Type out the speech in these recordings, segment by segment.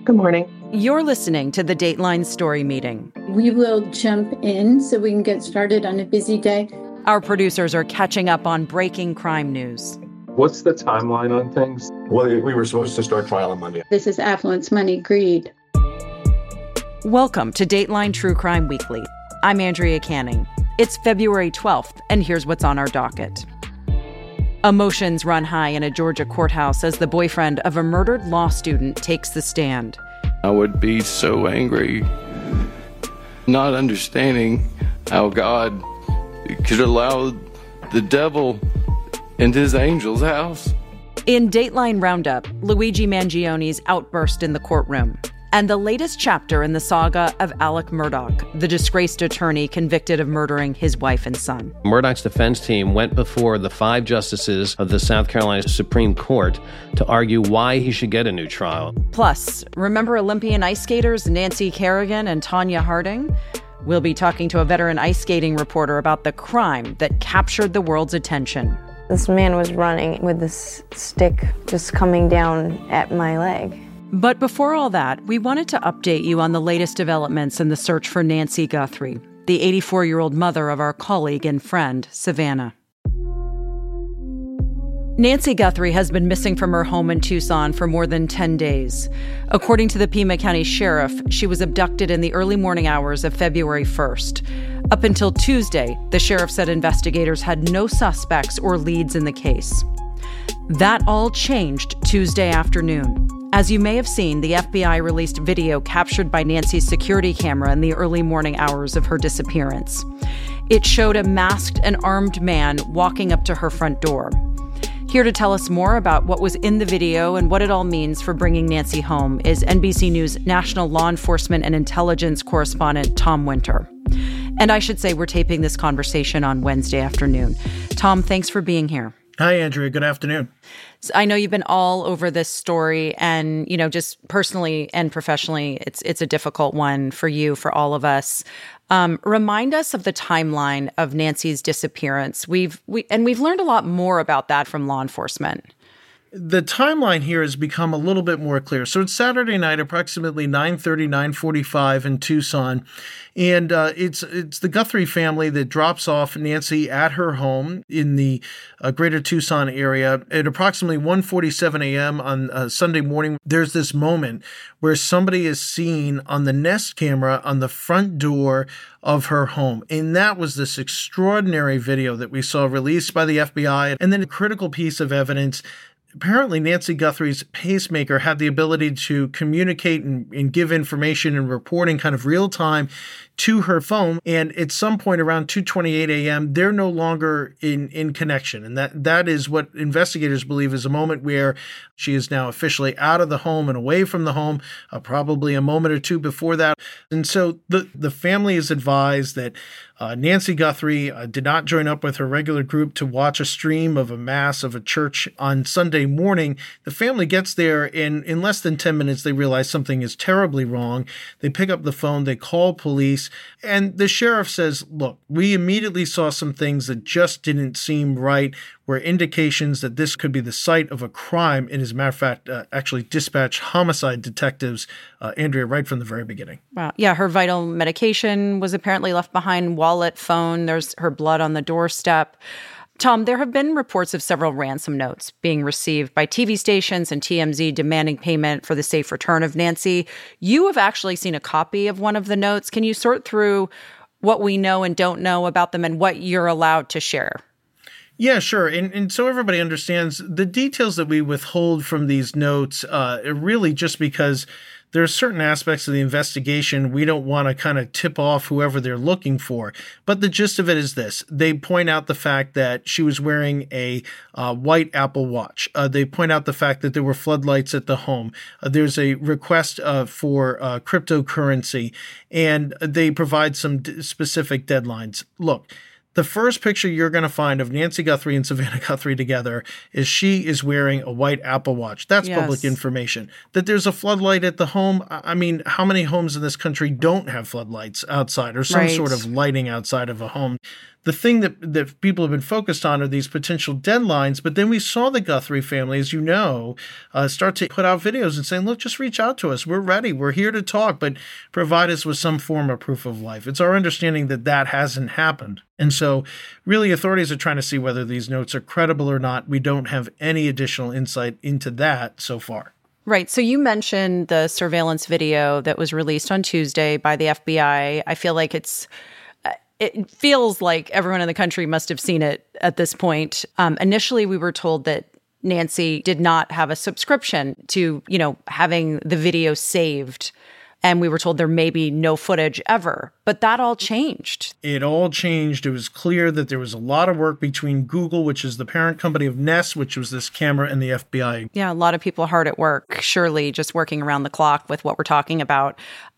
Good morning. You're listening to the Dateline Story Meeting. We will jump in so we can get started on a busy day. Our producers are catching up on breaking crime news. What's the timeline on things? Well, we were supposed to start trial on Monday. This is Affluence, Money, Greed. Welcome to Dateline True Crime Weekly. I'm Andrea Canning. It's February 12th, and here's what's on our docket. Emotions run high in a Georgia courthouse as the boyfriend of a murdered law student takes the stand. I would be so angry, not understanding how God could allow the devil and his angels' house. In Dateline Roundup, Luigi Mangioni's outburst in the courtroom, and the latest chapter in the saga of Alec Murdaugh, the disgraced attorney convicted of murdering his wife and son. Murdaugh's defense team went before the 5 justices of the South Carolina Supreme Court to argue why he should get a new trial. Plus, remember Olympian ice skaters Nancy Kerrigan and Tonya Harding? We'll be talking to a veteran ice skating reporter about the crime that captured the world's attention. This man was running with this stick just coming down at my leg. But before all that, we wanted to update you on the latest developments in the search for Nancy Guthrie, the 84-year-old mother of our colleague and friend, Savannah. Nancy Guthrie has been missing from her home in Tucson for more than 10 days. According to the Pima County Sheriff, she was abducted in the early morning hours of February 1st. Up until Tuesday, the sheriff said investigators had no suspects or leads in the case. That all changed Tuesday afternoon. As you may have seen, the FBI released video captured by Nancy's security camera in the early morning hours of her disappearance. It showed a masked and armed man walking up to her front door. Here to tell us more about what was in the video and what it all means for bringing Nancy home is NBC News national law enforcement and intelligence correspondent Tom Winter. And I should say we're taping this conversation on Wednesday afternoon. Tom, thanks for being here. Hi, Andrea. Good afternoon. I know you've been all over this story, and, you know, just personally and professionally, it's a difficult one for you, for all of us. Remind us of the timeline of Nancy's disappearance. We've learned a lot more about that from law enforcement. The timeline here has become a little bit more clear. So it's Saturday night, approximately 9:30, 9:45 in Tucson. And it's the Guthrie family that drops off Nancy at her home in the greater Tucson area. At approximately 1:47 a.m. on Sunday morning, there's this moment where somebody is seen on the Nest camera on the front door of her home. And that was this extraordinary video that we saw released by the FBI. And then a critical piece of evidence. Apparently, Nancy Guthrie's pacemaker had the ability to communicate and give information and reporting kind of real time to her phone. And at some point around 2:28 a.m., they're no longer in connection. And that is what investigators believe is a moment where she is now officially out of the home and away from the home, probably a moment or two before that. And so the family is advised that Nancy Guthrie did not join up with her regular group to watch a stream of a mass of a church on Sunday morning. The family gets there, and in less than 10 minutes, they realize something is terribly wrong. They pick up the phone, they call police, and the sheriff says, look, we immediately saw some things that just didn't seem right, were indications that this could be the site of a crime, and as a matter of fact, actually dispatched homicide detectives, Andrea, right from the very beginning. Wow. Yeah, her vital medication was apparently left behind, wallet, phone. There's her blood on the doorstep. Tom, there have been reports of several ransom notes being received by TV stations and TMZ demanding payment for the safe return of Nancy. You have actually seen a copy of one of the notes. Can you sort through what we know and don't know about them and what you're allowed to share? Yeah, sure. And so everybody understands the details that we withhold from these notes are really just because there are certain aspects of the investigation we don't want to kind of tip off whoever they're looking for. But the gist of it is this. They point out the fact that she was wearing a white Apple Watch. They point out the fact that there were floodlights at the home. There's a request for cryptocurrency, and they provide some specific deadlines. Look, the first picture you're going to find of Nancy Guthrie and Savannah Guthrie together is she is wearing a white Apple Watch. That's public information. That there's a floodlight at the home. I mean, how many homes in this country don't have floodlights outside or some sort of lighting outside of a home? the thing that people have been focused on are these potential deadlines. But then we saw the Guthrie family, as you know, start to put out videos and saying, look, just reach out to us. We're ready. We're here to talk, but provide us with some form of proof of life. It's our understanding that that hasn't happened. And so really authorities are trying to see whether these notes are credible or not. We don't have any additional insight into that so far. Right. So you mentioned the surveillance video that was released on Tuesday by the FBI. I feel like it feels like everyone in the country must have seen it at this point. Initially, we were told that Nancy did not have a subscription to, having the video saved. And we were told there may be no footage ever. But that all changed. It all changed. It was clear that there was a lot of work between Google, which is the parent company of Nest, which was this camera, and the FBI. Yeah, a lot of people hard at work, surely just working around the clock with what we're talking about.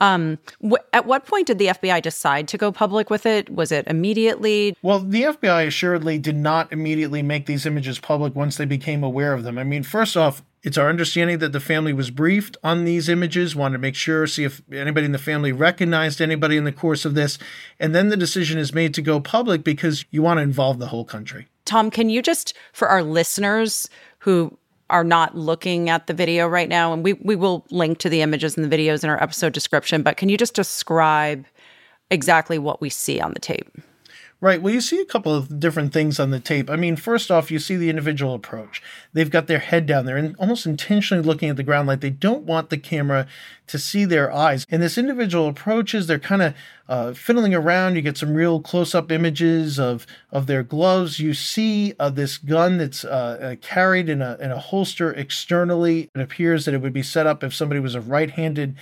At what point did the FBI decide to go public with it? Was it immediately? Well, the FBI assuredly did not immediately make these images public once they became aware of them. I mean, first off, it's our understanding that the family was briefed on these images, wanted to make sure, see if anybody in the family recognized anybody in the course of this. And then the decision is made to go public because you want to involve the whole country. Tom, can you just, for our listeners who are not looking at the video right now, and we will link to the images and the videos in our episode description, but can you just describe exactly what we see on the tape? Right. Well, you see a couple of different things on the tape. I mean, first off, you see the individual approach. They've got their head down there and almost intentionally looking at the ground like they don't want the camera to see their eyes. And this individual approaches, they're kind of fiddling around. You get some real close-up images of their gloves. You see this gun that's carried in a holster externally. It appears that it would be set up if somebody was a right-handed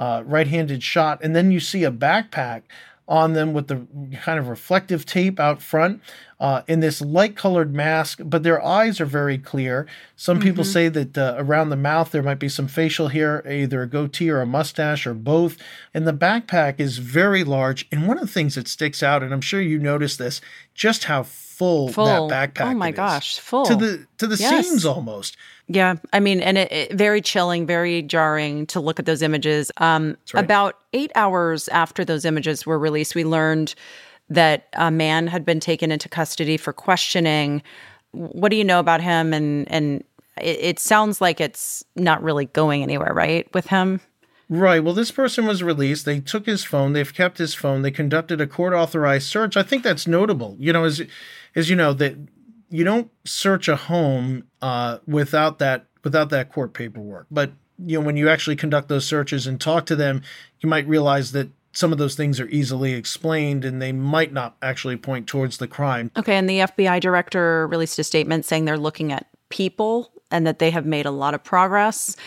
shot. And then you see a backpack on them with the kind of reflective tape out front in this light-colored mask, but their eyes are very clear. Some people say that around the mouth there might be some facial hair, either a goatee or a mustache or both. And the backpack is very large. And one of the things that sticks out, and I'm sure you noticed this, just how full that backpack is. Oh my gosh, full. To the seams almost. Yeah, I mean, and it very chilling, very jarring to look at those images. Right. About 8 hours after those images were released, we learned that a man had been taken into custody for questioning. What do you know about him? And it sounds like it's not really going anywhere, right, with him? Right. Well, this person was released. They took his phone. They've kept his phone. They conducted a court-authorized search. I think that's notable. As you know, that you don't search a home without that court paperwork. But when you actually conduct those searches and talk to them, you might realize that some of those things are easily explained and they might not actually point towards the crime. Okay, and the FBI director released a statement saying they're looking at people and that they have made a lot of progress.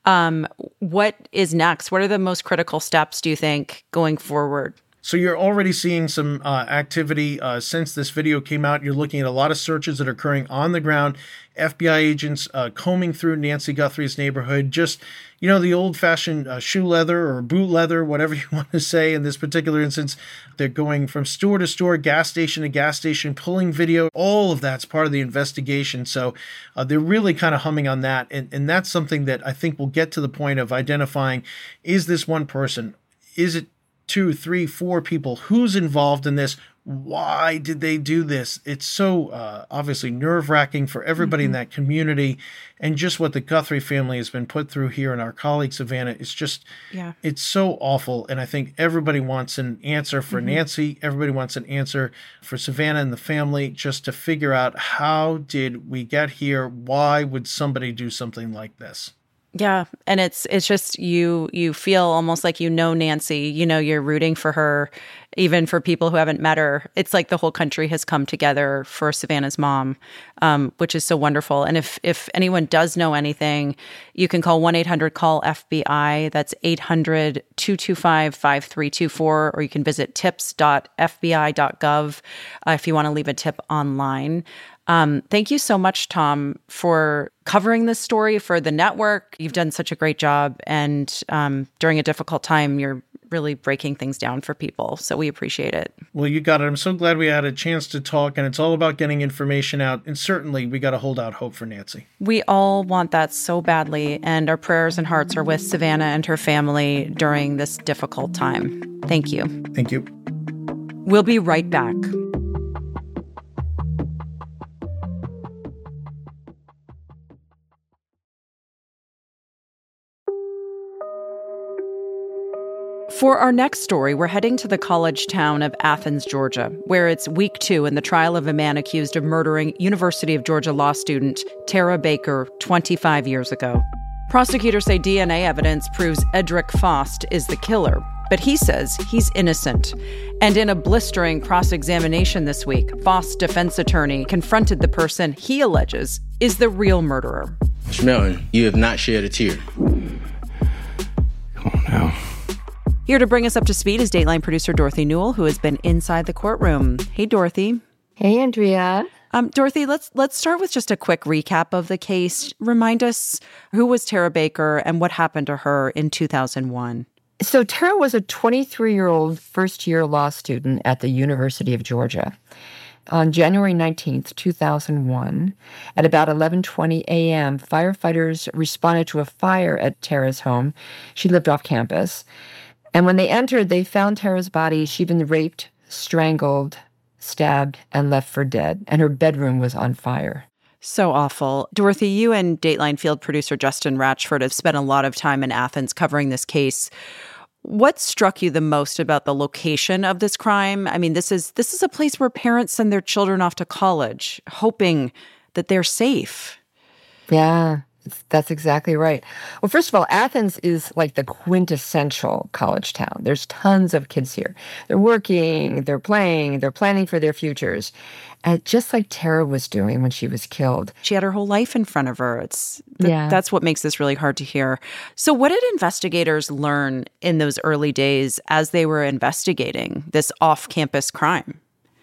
What is next? What are the most critical steps, do you think, going forward? So you're already seeing some activity since this video came out. You're looking at a lot of searches that are occurring on the ground. FBI agents combing through Nancy Guthrie's neighborhood. Just, the old-fashioned shoe leather or boot leather, whatever you want to say. In this particular instance, they're going from store to store, gas station to gas station, pulling video. All of that's part of the investigation. So they're really kind of humming on that. And that's something that I think will get to the point of identifying, is this one person? Is it 2, 3, 4 people? Who's involved in this? Why did they do this? It's so obviously nerve-wracking for everybody in that community. And just what the Guthrie family has been put through here, and our colleague Savannah, is just, it's so awful. And I think everybody wants an answer for Nancy. Everybody wants an answer for Savannah and the family, just to figure out, how did we get here? Why would somebody do something like this? Yeah, and it's just you feel almost like Nancy, you're rooting for her, even for people who haven't met her. It's like the whole country has come together for Savannah's mom, which is so wonderful. And if anyone does know anything, you can call 1-800-CALL-FBI. That's 800-225-5324, or you can visit tips.fbi.gov if you want to leave a tip online. Thank you so much, Tom, for covering this story for the network. You've done such a great job, and during a difficult time, you're really breaking things down for people. So we appreciate it. Well, you got it. I'm so glad we had a chance to talk, and it's all about getting information out. And certainly we got to hold out hope for Nancy. We all want that so badly, and our prayers and hearts are with Savannah and her family during this difficult time. Thank you. Thank you. We'll be right back. For our next story, we're heading to the college town of Athens, Georgia, where it's week 2 in the trial of a man accused of murdering University of Georgia law student Tara Baker 25 years ago. Prosecutors say DNA evidence proves Edric Faust is the killer, but he says he's innocent. And in a blistering cross-examination this week, Faust's defense attorney confronted the person he alleges is the real murderer. Mr. Melton, you have not shed a tear. Come on now. Here to bring us up to speed is Dateline producer Dorothy Newell, who has been inside the courtroom. Hey, Dorothy. Hey, Andrea. Dorothy, let's start with just a quick recap of the case. Remind us, who was Tara Baker and what happened to her in 2001? So Tara was a 23-year-old first-year law student at the University of Georgia. On January 19th, 2001, at about 11:20 a.m., firefighters responded to a fire at Tara's home. She lived off campus. And when they entered, they found Tara's body. She'd been raped, strangled, stabbed, and left for dead. And her bedroom was on fire. So awful. Dorothy, you and Dateline field producer Justin Ratchford have spent a lot of time in Athens covering this case. What struck you the most about the location of this crime? I mean, this is a place where parents send their children off to college, hoping that they're safe. Yeah, that's exactly right. Well, first of all, Athens is like the quintessential college town. There's tons of kids here. They're working, they're playing, they're planning for their futures. And just like Tara was doing when she was killed. She had her whole life in front of her. That's what makes this really hard to hear. So what did investigators learn in those early days as they were investigating this off-campus crime?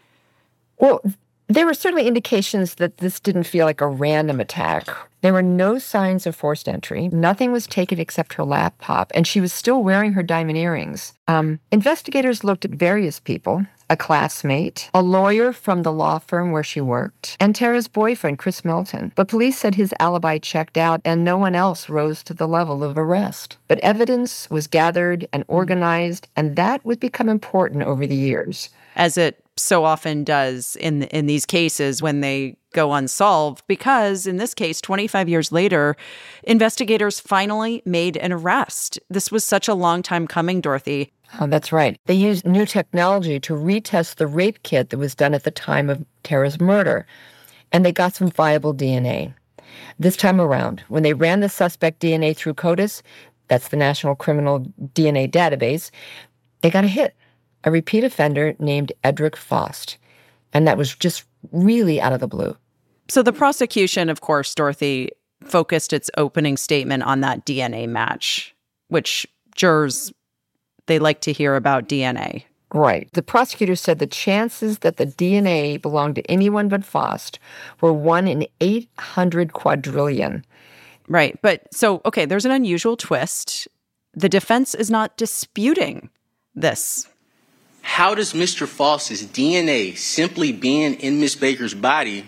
Well, there were certainly indications that this didn't feel like a random attack. There were no signs of forced entry. Nothing was taken except her laptop, and she was still wearing her diamond earrings. Investigators looked at various people, a classmate, a lawyer from the law firm where she worked, and Tara's boyfriend, Chris Melton. But police said his alibi checked out, and no one else rose to the level of arrest. But evidence was gathered and organized, and that would become important over the years. As it so often does in these cases when they go unsolved, because in this case, 25 years later, investigators finally made an arrest. This was such a long time coming, Dorothy. Oh, that's right. They used new technology to retest the rape kit that was done at the time of Tara's murder, and they got some viable DNA. This time around, when they ran the suspect DNA through CODIS, that's the National Criminal DNA Database, they got a hit. A repeat offender named Edric Faust. And that was just really out of the blue. So the prosecution, of course, Dorothy, focused its opening statement on that DNA match, which jurors, they like to hear about DNA. Right. The prosecutor said the chances that the DNA belonged to anyone but Faust were 1 in 800 quadrillion. Right. But so, okay, there's an unusual twist. The defense is not disputing this. How does Mr. Faust's DNA, simply being in Miss Baker's body,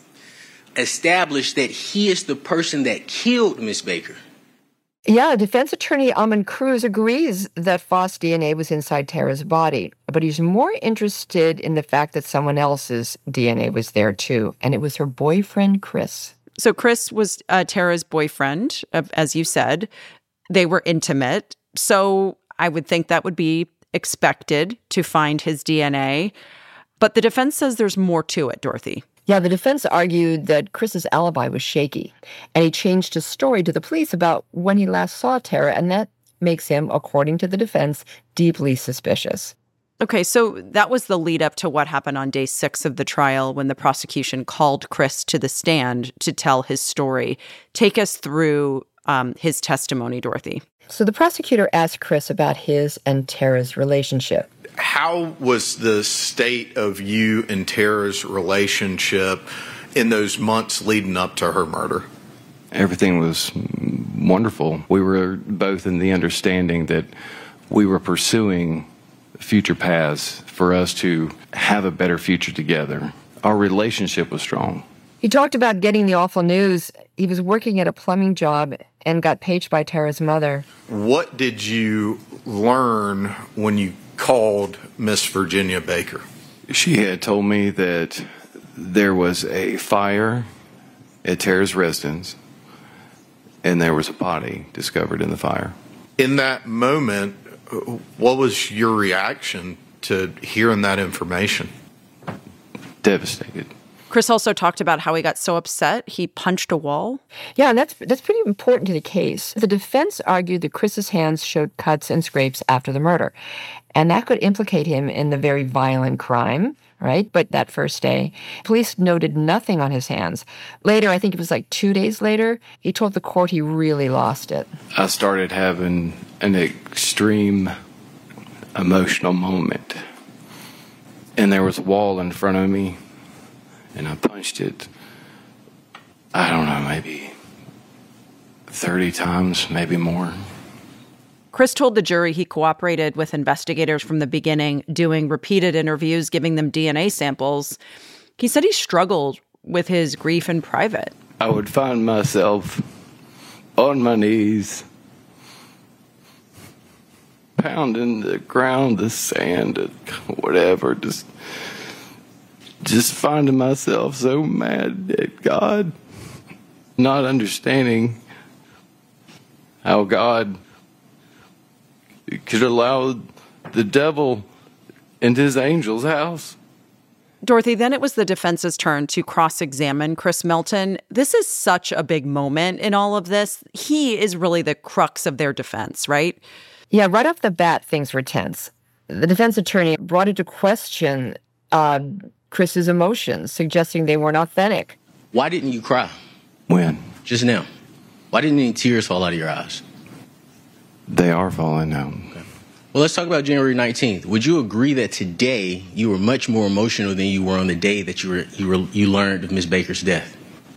establish that he is the person that killed Miss Baker? Yeah, defense attorney Almond Cruz agrees that Faust's DNA was inside Tara's body, but he's more interested in the fact that someone else's DNA was there too, and it was her boyfriend, Chris. So Chris was Tara's boyfriend, as you said. They were intimate, so I would think that would be expected to find his DNA. But the defense says there's more to it, Dorothy. Yeah, the defense argued that Chris's alibi was shaky, and he changed his story to the police about when he last saw Tara, and that makes him, according to the defense, deeply suspicious. Okay, so that was the lead up to what happened on day 6 of the trial when the prosecution called Chris to the stand to tell his story. Take us through his testimony, Dorothy. So the prosecutor asked Chris about his and Tara's relationship. How was the state of you and Tara's relationship in those months leading up to her murder? Everything was wonderful. We were both in the understanding that we were pursuing future paths for us to have a better future together. Our relationship was strong. He talked about getting the awful news. He was working at a plumbing job and got paged by Tara's mother. What did you learn when you called Miss Virginia Baker? She had told me that there was a fire at Tara's residence and there was a body discovered in the fire. In that moment, What was your reaction to hearing that information? Devastated. Chris also talked about how he got so upset he punched a wall. Yeah, and that's pretty important to the case. The defense argued that Chris's hands showed cuts and scrapes after the murder, and that could implicate him in the very violent crime, right? But that first day, police noted nothing on his hands. Later, I think it was like 2 days later, he told the court he really lost it. I started having an extreme emotional moment, and there was a wall in front of me, and I punched it, I don't know, maybe 30 times, maybe more. Chris told the jury he cooperated with investigators from the beginning, doing repeated interviews, giving them DNA samples. He said he struggled with his grief in private. I would find myself on my knees, pounding the ground, the sand, whatever, just finding myself so mad at God, not understanding how God could allow the devil into his angel's house. Dorothy, then it was the defense's turn to cross-examine Chris Melton. This is such a big moment in all of this. He is really the crux of their defense, right? Yeah, right off the bat, things were tense. The defense attorney brought into question Chris's emotions, suggesting they weren't authentic. Why didn't you cry? When? Just now. Why didn't any tears fall out of your eyes? They are falling now. Okay. Well, let's talk about January 19th. Would you agree that today you were much more emotional than you were on the day that you learned of Miss Baker's death?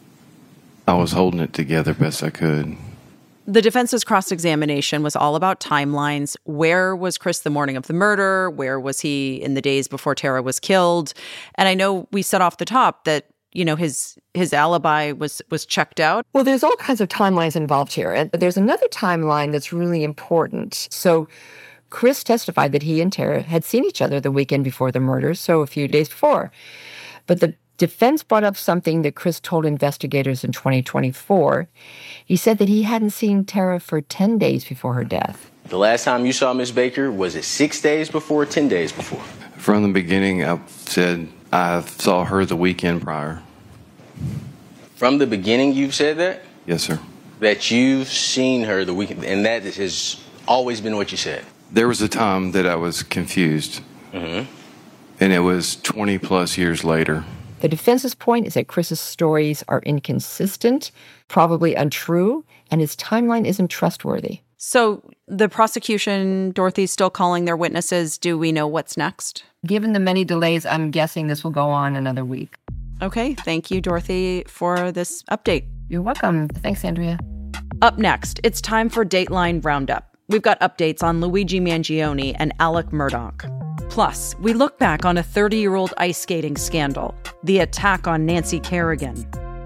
I was holding it together best I could. The defense's cross-examination was all about timelines. Where was Chris the morning of the murder? Where was he in the days before Tara was killed? And I know we said off the top that, you know, his alibi was checked out. Well, there's all kinds of timelines involved here. And there's another timeline that's really important. So Chris testified that he and Tara had seen each other the weekend before the murder, so a few days before. But the defense brought up something that Chris told investigators in 2024. He said that he hadn't seen Tara for 10 days before her death. The last time you saw Miss Baker, was it 6 days before or 10 days before? From the beginning, I said I saw her the weekend prior. From the beginning, you've said that? Yes, sir. That you've seen her the weekend, and that has always been what you said? There was a time that I was confused, and it was 20-plus years later. The defense's point is that Chris's stories are inconsistent, probably untrue, and his timeline isn't trustworthy. So the prosecution, Dorothy's still calling their witnesses. Do we know what's next? Given the many delays, I'm guessing this will go on another week. Okay, thank you, Dorothy, for this update. You're welcome. Thanks, Andrea. Up next, it's time for Dateline Roundup. We've got updates on Luigi Mangione and Alec Murdaugh. Plus, we look back on a 30-year-old ice skating scandal, the attack on Nancy Kerrigan.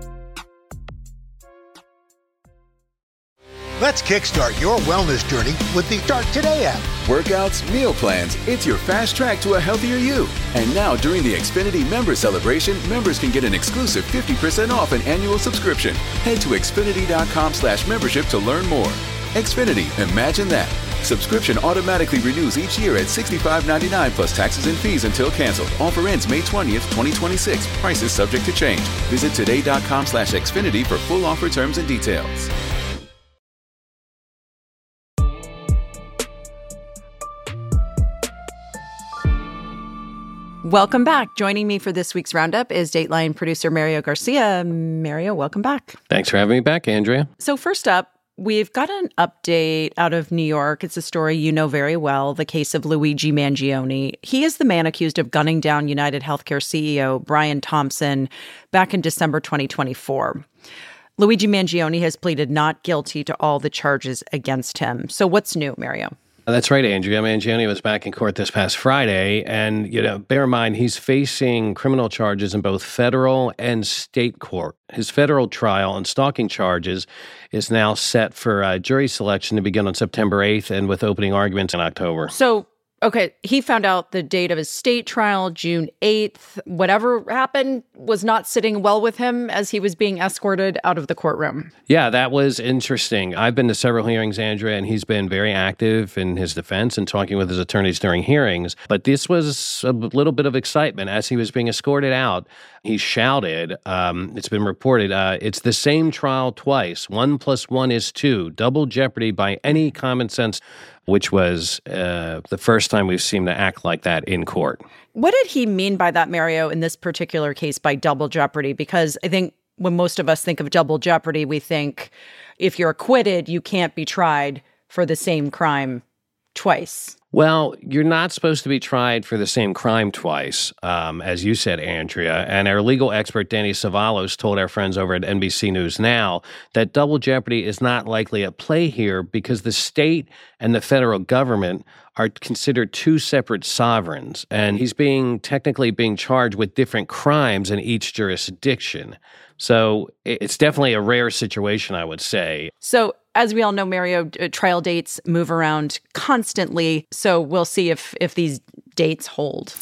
Let's kickstart your wellness journey with the Start Today app. Workouts, meal plans, it's your fast track to a healthier you. And now during the Xfinity Member Celebration, members can get an exclusive 50% off an annual subscription. Head to Xfinity.com/membership to learn more. Xfinity, imagine that. Subscription automatically renews each year at $65.99 plus taxes and fees until canceled. Offer ends May 20th, 2026. Prices subject to change. Visit today.com/Xfinity for full offer terms and details. Welcome back. Joining me for this week's Roundup is Dateline producer Mario Garcia. Mario, welcome back. Thanks for having me back, Andrea. So first up, we've got an update out of New York. It's a story you know very well, the case of Luigi Mangione. He is the man accused of gunning down United Healthcare CEO Brian Thompson back in December 2024. Luigi Mangione has pleaded not guilty to all the charges against him. So what's new, Mario? That's right, Andrea. Mangione was back in court this past Friday, and, bear in mind, he's facing criminal charges in both federal and state court. His federal trial on stalking charges is now set for jury selection to begin on September 8th and with opening arguments in October. So Okay, he found out the date of his state trial, June 8th. Whatever happened was not sitting well with him as he was being escorted out of the courtroom. Yeah, that was interesting. I've been to several hearings, Andrea, and he's been very active in his defense and talking with his attorneys during hearings. But this was a little bit of excitement. As he was being escorted out, he shouted, it's been reported, it's the same trial twice. 1 + 1 is 2. Double jeopardy by any common sense, which was the first time we've seen him to act like that in court. What did he mean by that, Mario, in this particular case by double jeopardy? Because I think when most of us think of double jeopardy, we think if you're acquitted, you can't be tried for the same crime twice. Well, you're not supposed to be tried for the same crime twice, as you said, Andrea. And our legal expert, Danny Savalos, told our friends over at NBC News Now that double jeopardy is not likely at play here because the state and the federal government are considered two separate sovereigns. And he's technically being charged with different crimes in each jurisdiction. So it's definitely a rare situation, I would say. So as we all know, Mario, trial dates move around constantly. So we'll see if these dates hold.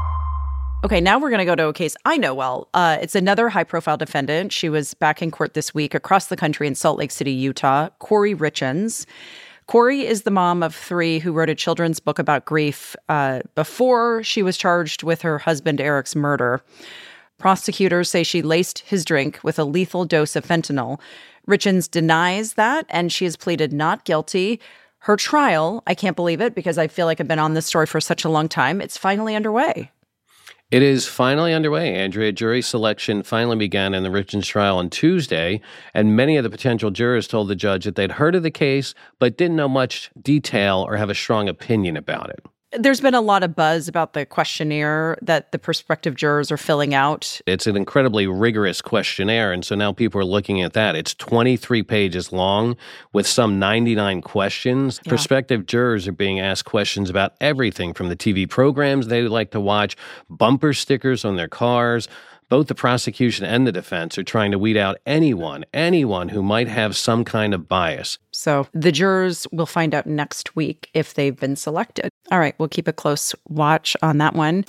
Okay, now we're going to go to a case I know well. It's another high-profile defendant. She was back in court this week across the country in Salt Lake City, Utah, Corey Richins. Corey is the mom of 3 who wrote a children's book about grief before she was charged with her husband Eric's murder. Prosecutors say she laced his drink with a lethal dose of fentanyl. Richins denies that, and she has pleaded not guilty. Her trial, I can't believe it because I feel like I've been on this story for such a long time, it's finally underway. It is finally underway, Andrea. Jury selection finally began in the Richins trial on Tuesday, and many of the potential jurors told the judge that they'd heard of the case but didn't know much detail or have a strong opinion about it. There's been a lot of buzz about the questionnaire that the prospective jurors are filling out. It's an incredibly rigorous questionnaire, and so now people are looking at that. It's 23 pages long with some 99 questions. Yeah. Prospective jurors are being asked questions about everything from the TV programs they like to watch, bumper stickers on their cars. Both the prosecution and the defense are trying to weed out anyone who might have some kind of bias. So the jurors will find out next week if they've been selected. All right, we'll keep a close watch on that one.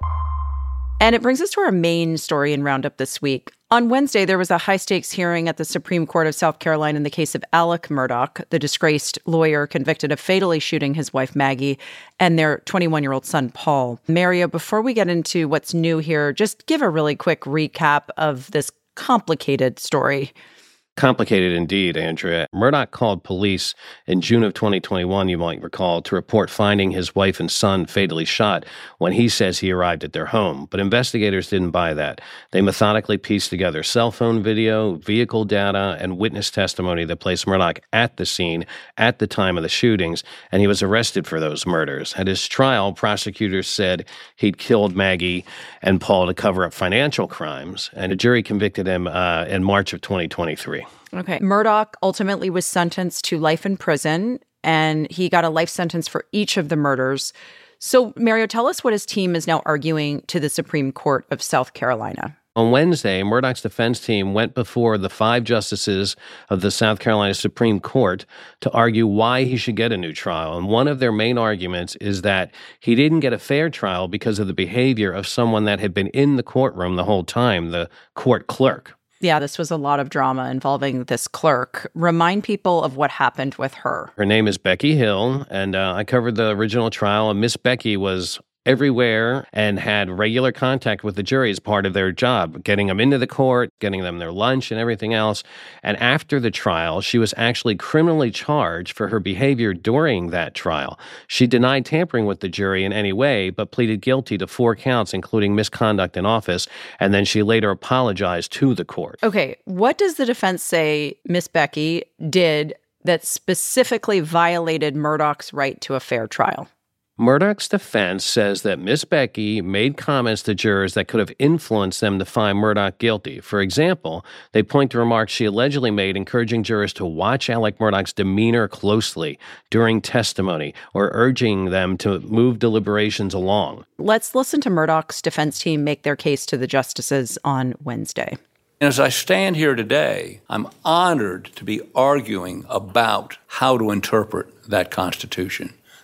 And it brings us to our main story in Roundup this week. On Wednesday, there was a high-stakes hearing at the Supreme Court of South Carolina in the case of Alec Murdaugh, the disgraced lawyer convicted of fatally shooting his wife Maggie and their 21-year-old son Paul. Mario, before we get into what's new here, just give a really quick recap of this complicated story. Complicated indeed, Andrea. Murdaugh called police in June of 2021, you might recall, to report finding his wife and son fatally shot when he says he arrived at their home. But investigators didn't buy that. They methodically pieced together cell phone video, vehicle data, and witness testimony that placed Murdaugh at the scene at the time of the shootings, and he was arrested for those murders. At his trial, prosecutors said he'd killed Maggie and Paul to cover up financial crimes, and a jury convicted him in March of 2023. Okay. Murdaugh ultimately was sentenced to life in prison, and he got a life sentence for each of the murders. So, Mario, tell us what his team is now arguing to the Supreme Court of South Carolina. On Wednesday, Murdaugh's defense team went before the 5 justices of the South Carolina Supreme Court to argue why he should get a new trial. And one of their main arguments is that he didn't get a fair trial because of the behavior of someone that had been in the courtroom the whole time, the court clerk. Yeah, this was a lot of drama involving this clerk. Remind people of what happened with her. Her name is Becky Hill, and I covered the original trial, and Miss Becky was everywhere and had regular contact with the jury as part of their job, getting them into the court, getting them their lunch and everything else. And after the trial, she was actually criminally charged for her behavior during that trial. She denied tampering with the jury in any way, but pleaded guilty to 4 counts, including misconduct in office, and then she later apologized to the court. Okay, what does the defense say Miss Becky did that specifically violated Murdaugh's right to a fair trial? Murdaugh's defense says that Miss Becky made comments to jurors that could have influenced them to find Murdaugh guilty. For example, they point to remarks she allegedly made encouraging jurors to watch Alec Murdaugh's demeanor closely during testimony or urging them to move deliberations along. Let's listen to Murdaugh's defense team make their case to the justices on Wednesday. As I stand here today, I'm honored to be arguing about how to interpret that Constitution.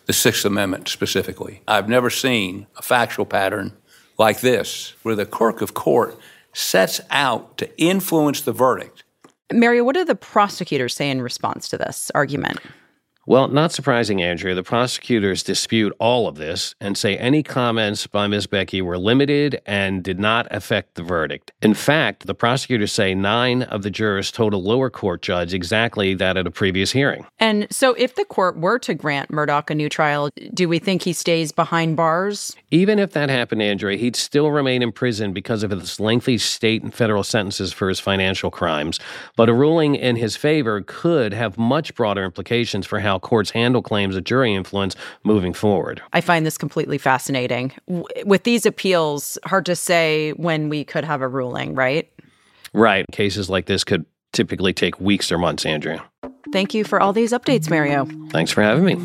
the Sixth Amendment specifically. I've never seen a factual pattern like this, where the clerk of court sets out to influence the verdict. Mario, what do the prosecutors say in response to this argument? Well, not surprising, Andrea. The prosecutors dispute all of this and say any comments by Ms. Becky were limited and did not affect the verdict. In fact, the prosecutors say 9 of the jurors told a lower court judge exactly that at a previous hearing. And so if the court were to grant Murdaugh a new trial, do we think he stays behind bars? Even if that happened, Andrea, he'd still remain in prison because of his lengthy state and federal sentences for his financial crimes. But a ruling in his favor could have much broader implications for how courts handle claims of jury influence moving forward. I find this completely fascinating. With these appeals, hard to say when we could have a ruling, right? Right. Cases like this could typically take weeks or months, Andrea. Thank you for all these updates, Mario. Thanks for having me.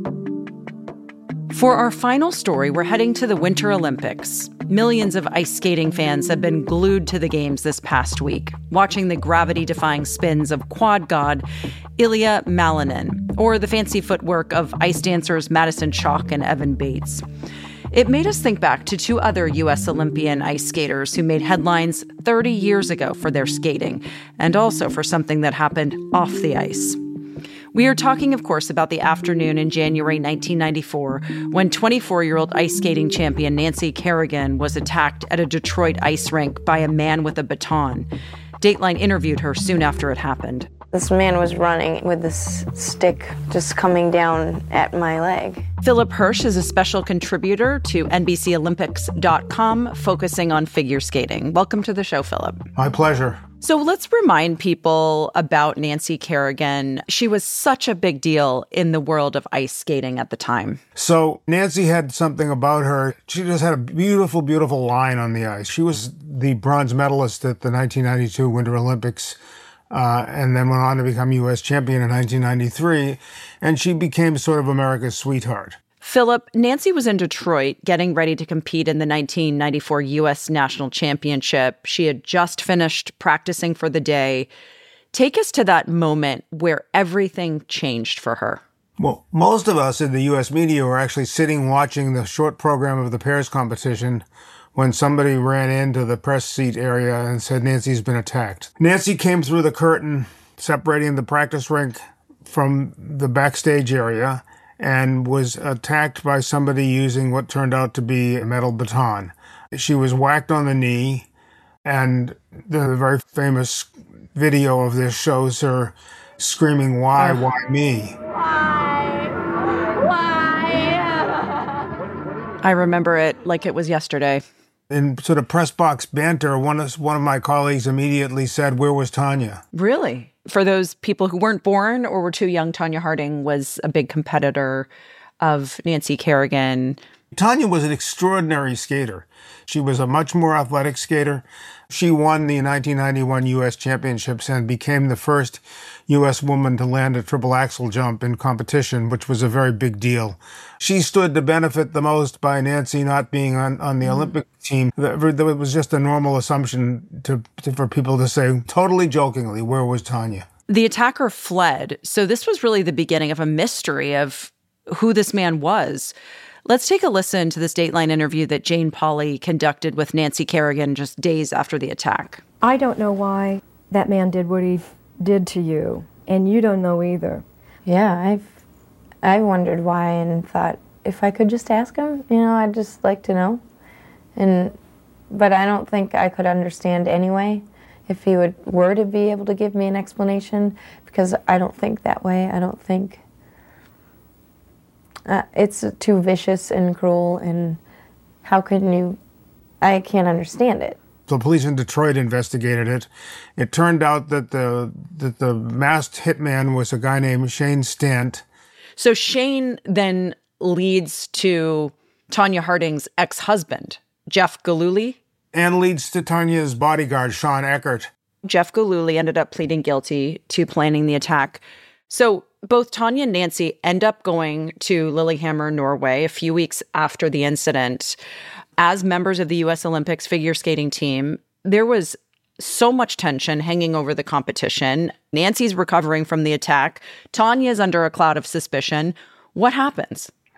For our final story, we're heading to the Winter Olympics. Millions of ice skating fans have been glued to the games this past week, watching the gravity-defying spins of quad god Ilya Malinin, or the fancy footwork of ice dancers Madison Chock and Evan Bates. It made us think back to 2 other U.S. Olympian ice skaters who made headlines 30 years ago for their skating, and also for something that happened off the ice. We are talking, of course, about the afternoon in January 1994 when 24-year-old ice skating champion Nancy Kerrigan was attacked at a Detroit ice rink by a man with a baton. Dateline interviewed her soon after it happened. This man was running with this stick just coming down at my leg. Philip Hirsch is a special contributor to NBCOlympics.com, focusing on figure skating. Welcome to the show, Philip. My pleasure. So let's remind people about Nancy Kerrigan. She was such a big deal in the world of ice skating at the time. So Nancy had something about her. She just had a beautiful, beautiful line on the ice. She was the bronze medalist at the 1992 Winter Olympics. And then went on to become U.S. champion in 1993, and she became sort of America's sweetheart. Philip, Nancy was in Detroit getting ready to compete in the 1994 U.S. National Championship. She had just finished practicing for the day. Take us to that moment where everything changed for her. Well, most of us in the U.S. media were actually sitting watching the short program of the pairs competition when somebody ran into the press seat area and said, Nancy's been attacked. Nancy came through the curtain separating the practice rink from the backstage area and was attacked by somebody using what turned out to be a metal baton. She was whacked on the knee, and the very famous video of this shows her screaming, why me? I remember it like it was yesterday. In sort of press box banter, one of my colleagues immediately said, where was Tanya? Really? For those people who weren't born or were too young, Tanya Harding was a big competitor of Nancy Kerrigan. Tanya was an extraordinary skater. She was a much more athletic skater. She won the 1991 U.S. Championships and became the first U.S. woman to land a triple axel jump in competition, which was a very big deal. She stood to benefit the most by Nancy not being on the Olympic team. It was just a normal assumption for people to say, totally jokingly, where was Tanya? The attacker fled, so this was really the beginning of a mystery of who this man was. Let's take a listen to this Dateline interview that Jane Pauley conducted with Nancy Kerrigan just days after the attack. I don't know why that man did what he did to you, and you don't know either. Yeah, I wondered why and thought if I could just ask him, I'd just like to know. But I don't think I could understand anyway if he were to be able to give me an explanation, because I don't think that way. I don't think it's too vicious and cruel, and how can you? I can't understand it. The police in Detroit investigated it. It turned out that the masked hitman was a guy named Shane Stant. So Shane then leads to Tanya Harding's ex-husband, Jeff Gillooly. And leads to Tanya's bodyguard, Sean Eckert. Jeff Gillooly ended up pleading guilty to planning the attack. So both Tanya and Nancy end up going to Lillehammer, Norway, a few weeks after the incident. As members of the U.S. Olympics figure skating team, there was so much tension hanging over the competition. Nancy's recovering from the attack. Tanya's under a cloud of suspicion. What happens?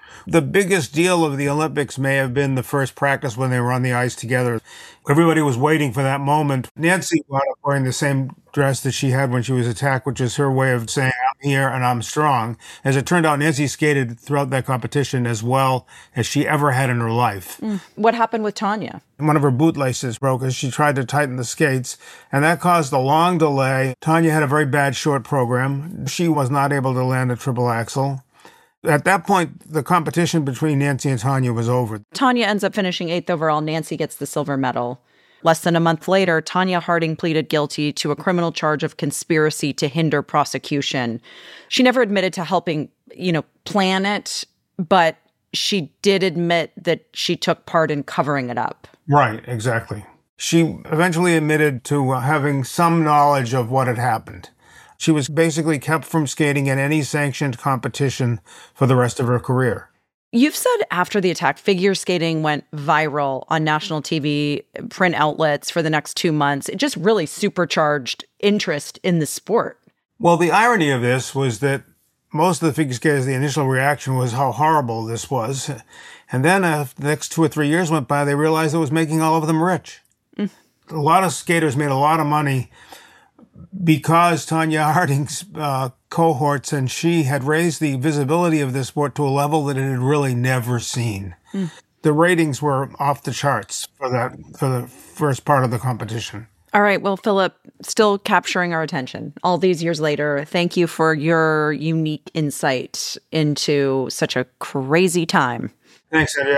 The biggest deal of the Olympics may have been the first practice when they were on the ice together. Everybody was waiting for that moment. Nancy wound up wearing the same dress that she had when she was attacked, which is her way of saying, I'm here and I'm strong. As it turned out, Nancy skated throughout that competition as well as she ever had in her life. What happened with Tanya? One of her bootlaces broke as she tried to tighten the skates, and that caused a long delay. Tanya had a very bad short program. She was not able to land a triple axel. At that point, the competition between Nancy and Tanya was over. Tanya ends up finishing 8th overall. Nancy gets the silver medal. Less than a month later, Tanya Harding pleaded guilty to a criminal charge of conspiracy to hinder prosecution. She never admitted to helping, plan it, but she did admit that she took part in covering it up. Right, exactly. She eventually admitted to having some knowledge of what had happened. She was basically kept from skating in any sanctioned competition for the rest of her career. You've said after the attack, figure skating went viral on national TV, print outlets for the next 2 months. It just really supercharged interest in the sport. Well, the irony of this was that most of the figure skaters, the initial reaction was how horrible this was. And then the next 2 or 3 years went by, they realized it was making all of them rich. A lot of skaters made a lot of money because Tanya Harding's cohorts and she had raised the visibility of this sport to a level that it had really never seen. The ratings were off the charts for the first part of the competition. All right. Well, Philip, still capturing our attention all these years later. Thank you for your unique insight into such a crazy time. Thanks, Andrea.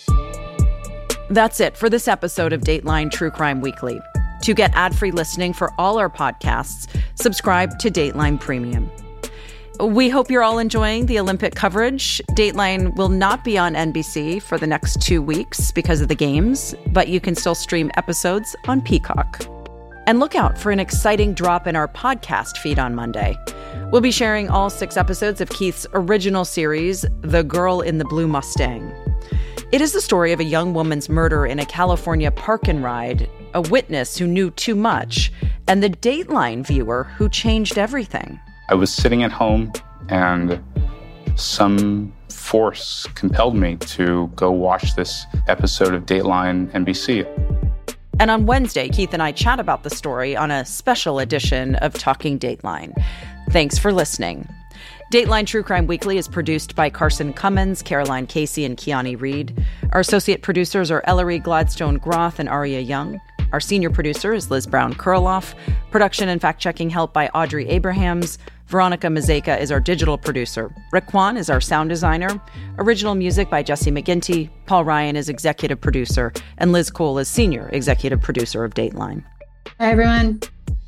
That's it for this episode of Dateline True Crime Weekly. To get ad-free listening for all our podcasts, subscribe to Dateline Premium. We hope you're all enjoying the Olympic coverage. Dateline will not be on NBC for the next 2 weeks because of the games, but you can still stream episodes on Peacock. And look out for an exciting drop in our podcast feed on Monday. We'll be sharing all 6 episodes of Keith's original series, The Girl in the Blue Mustang. It is the story of a young woman's murder in a California park and ride, a witness who knew too much, and the Dateline viewer who changed everything. I was sitting at home, and some force compelled me to go watch this episode of Dateline NBC. And on Wednesday, Keith and I chat about the story on a special edition of Talking Dateline. Thanks for listening. Dateline True Crime Weekly is produced by Carson Cummins, Caroline Casey, and Kiani Reed. Our associate producers are Ellery Gladstone Groth and Aria Young. Our senior producer is Liz Brown-Kurloff. Production and fact-checking help by Audrey Abrahams. Veronica Mazeka is our digital producer. Rick Kwan is our sound designer. Original music by Jesse McGinty. Paul Ryan is executive producer. And Liz Cole is senior executive producer of Dateline. Hi, everyone.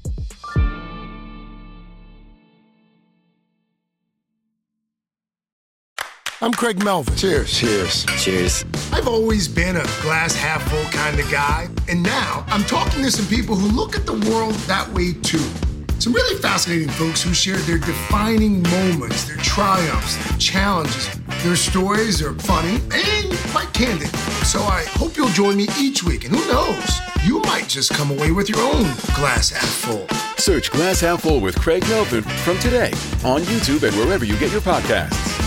I'm Craig Melvin. Cheers. Cheers. Cheers. I've always been a glass half full kind of guy, and now I'm talking to some people who look at the world that way too. Some really fascinating folks who share their defining moments, their triumphs, their challenges. Their stories are funny and quite candid. So I hope you'll join me each week, and who knows, you might just come away with your own glass half full. Search Glass Half Full with Craig Melvin from today on YouTube and wherever you get your podcasts.